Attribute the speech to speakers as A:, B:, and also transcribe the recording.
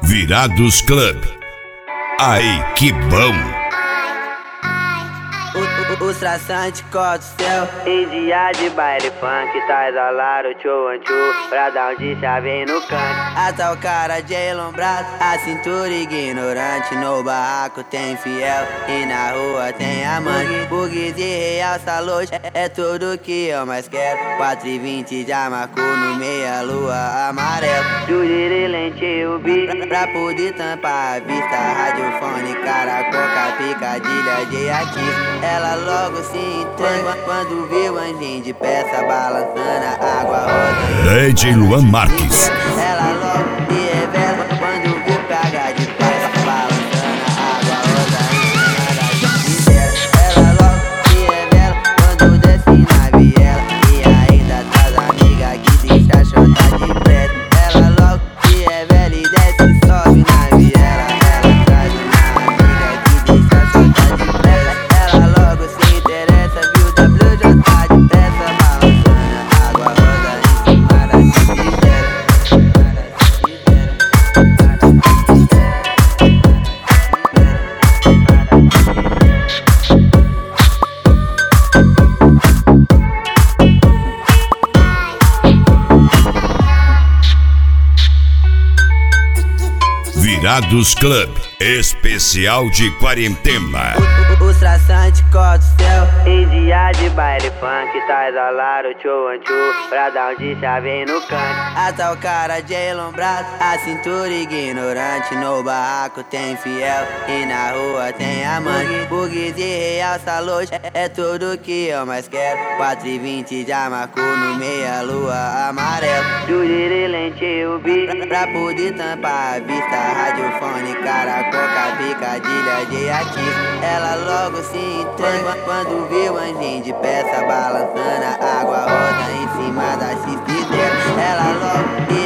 A: Virados Club. Aí, que bom!
B: Os traçantes cortam o céu em dia de baile funk. Tá exalado, tchô, pra dar um de chave no canto. Até o cara de elombrado, a cintura ignorante. No barraco tem fiel e na rua tem amante. Bugues e realça loja é tudo que eu mais quero. 4h20 já marcou no meia lua amarelo. Juriri lente o bicho pra poder tampar a vista. Radiofone, caracoca, picadilha de artista. Ela logo se entrega quando vê o anjinho de peça balançando a água roda.
A: DJ Luan Marques.
B: Ela logo se revela quando vê o PH de peça balançando a água roda em cima da gingibeira. Ela logo se revela quando desce na viela e ainda traz amiga que deixa a chota de preto. Ela logo se revela e desce e sobe na viela. Ela traz uma amiga que deixa a chota de preto. Ela logo se interessa, viu o WJ de peça balançando a água roda em cima da gingibeira.
A: Virados Club. Especial de quarentena.
B: Os traçantes cortam o céu em dia de baile funk. Tá exalado, tchô, pra dar um de chave no canto. Até o cara de elombrado, a cintura ignorante. No barraco tem fiel e na rua tem amante. Bugues e realça loja é tudo que eu mais quero. 4h20 já marcou no meia lua amarelo. Juriri lente o bicho pra poder tampar a vista. Radiofone, caracoca, picadilha de artista. Ela logo se entrega quando vê o anjinho de peça balançando a água roda em cima da xisteira. Ela logo